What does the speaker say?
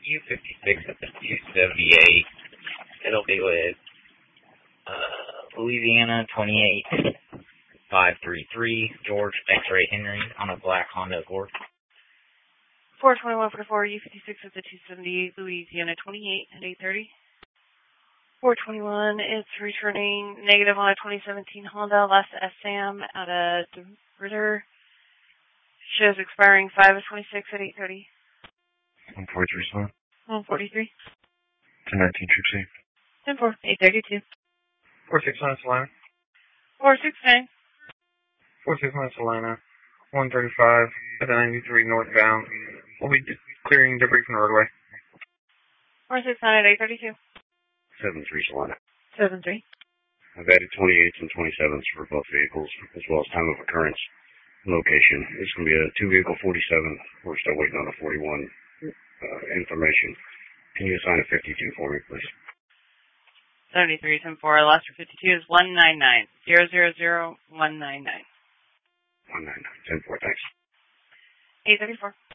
U56 at the 278. It'll be with Louisiana 28533 George X-Ray Henry on a black Honda Accord. 421 for the 4, U56 at the 278, Louisiana 28 at 8:30. 421 is returning negative on a 2017 Honda Lassa SM out of DeRidder. Shows expiring 5/26 at 8:30. 143 slot. 143. 1019 Troop Safe. 10-4, 8:32. 469 Salina. 469. 469 Salina. 135 at the 93 northbound. We'll be clearing debris from the roadway. 469 at 8:32. 73 Salina. 73. I've added 28s and 27s for both vehicles, as well as time of occurrence and location. It's going to be a 2-vehicle 47. We're still waiting on the 41 information. Can you assign a 52 for me, please? 73, 10-4. Last for 52 is 199. 000 199. 199. 10-4, thanks. 8:34.